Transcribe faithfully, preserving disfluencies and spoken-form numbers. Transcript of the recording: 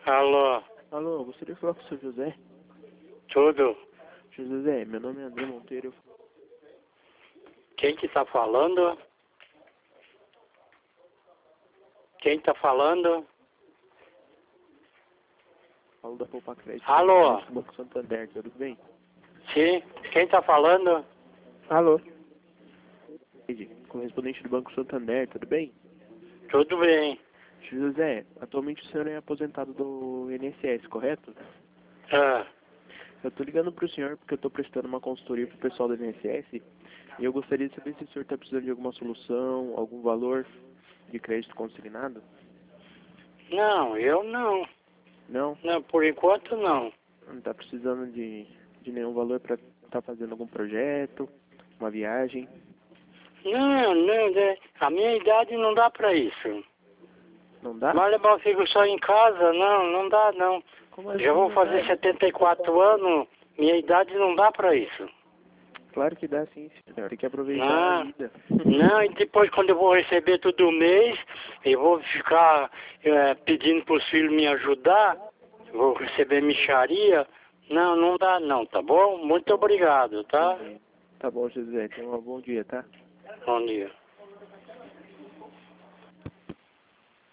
Alô, Alô, gostaria de falar com o seu José. tudo? Seu José, meu nome é André Monteiro. Quem que tá falando? Quem tá falando? Eu falo da Poupa Crédito Alô, do Banco Santander, tudo bem? sim? Quem tá falando? Alô? Correspondente do Banco Santander, tudo bem? Tudo bem. Seu José, atualmente o senhor é aposentado do I N S S, correto? Ah, Eu estou ligando para o senhor porque eu estou prestando uma consultoria para o pessoal do I N S S e eu gostaria de saber se o senhor está precisando de alguma solução, algum valor de crédito consignado. não, eu não. Não? Não, por enquanto não. Não está precisando de, de nenhum valor para estar fazendo algum projeto, uma viagem? Não, não, né? A minha idade não dá pra isso. Não dá? Mas eu fico só em casa, não, não dá não. Como assim Já vou não fazer dá? setenta e quatro anos, minha idade não dá pra isso. Claro que dá sim, senhor. Tem que aproveitar a Não, vida. não, e depois quando eu vou receber todo mês, eu vou ficar é, pedindo para os filhos me ajudar, vou receber mixaria. Não, não dá não, tá bom? Muito obrigado, tá? Entendi. Tá bom, José. Tenha um bom dia, tá? Bom dia.